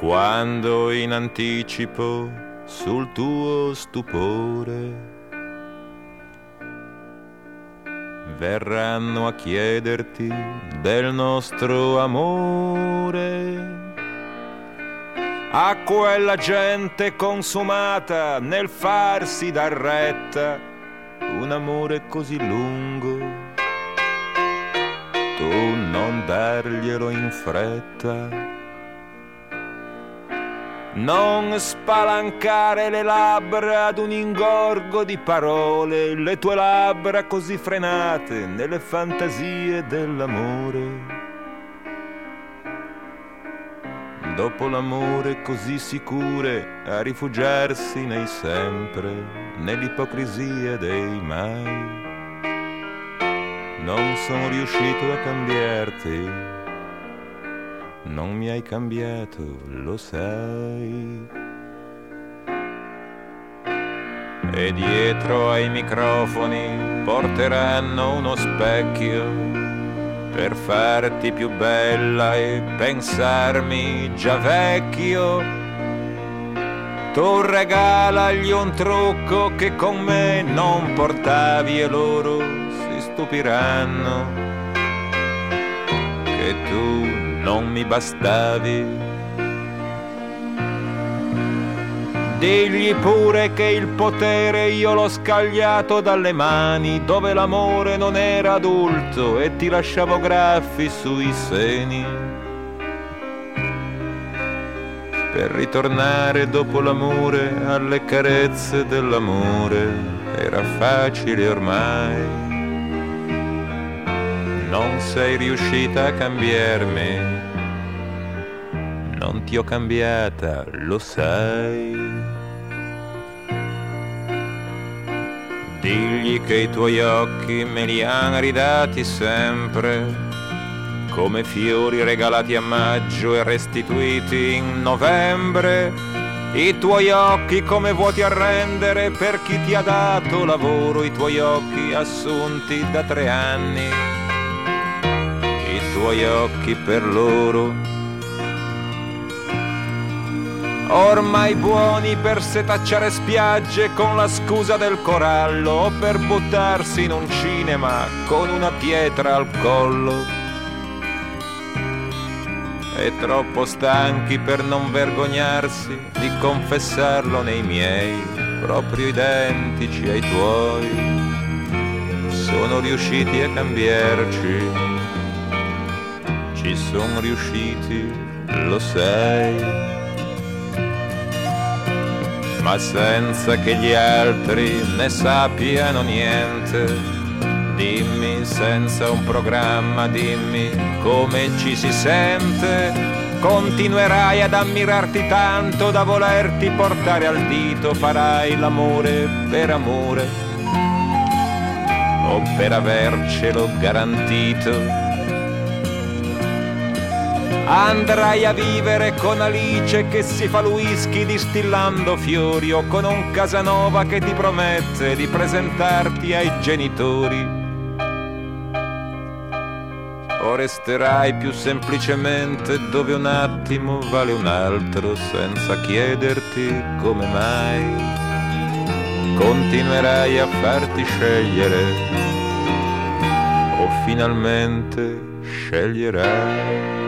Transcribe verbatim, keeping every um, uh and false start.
quando in anticipo sul tuo stupore verranno a chiederti del nostro amore, a quella gente consumata nel farsi dar retta, un amore così lungo, tu non darglielo in fretta. Non spalancare le labbra ad un ingorgo di parole, le tue labbra così frenate nelle fantasie dell'amore. Dopo l'amore così sicure a rifugiarsi nei sempre, nell'ipocrisia dei mai. Non sono riuscito a cambiarti, non mi hai cambiato, lo sai. E dietro ai microfoni porteranno uno specchio per farti più bella e pensarmi già vecchio. Tu regalagli un trucco che con me non portavi e loro si stupiranno che tu non mi bastavi. Digli pure che il potere io l'ho scagliato dalle mani, dove l'amore non era adulto e ti lasciavo graffi sui seni. Per ritornare dopo l'amore alle carezze dell'amore era facile ormai. Non sei riuscita a cambiarmi, non ti ho cambiata, lo sai. Digli che i tuoi occhi me li han ridati sempre, come fiori regalati a maggio e restituiti in novembre. I tuoi occhi come vuoti a rendere per chi ti ha dato lavoro, i tuoi occhi assunti da tre anni. I tuoi occhi per loro, ormai buoni per setacciare spiagge con la scusa del corallo o per buttarsi in un cinema con una pietra al collo. E troppo stanchi per non vergognarsi di confessarlo nei miei, proprio identici ai tuoi. Sono riusciti a cambiarci, ci sono riusciti, lo sai, ma senza che gli altri ne sappiano niente. Dimmi senza un programma, dimmi come ci si sente. Continuerai ad ammirarti tanto da volerti portare al dito. Farai l'amore per amore o per avercelo garantito. Andrai a vivere con Alice che si fa il whisky distillando fiori, o con un Casanova che ti promette di presentarti ai genitori. O resterai più semplicemente dove un attimo vale un altro, senza chiederti come mai. Continuerai a farti scegliere, o finalmente sceglierai.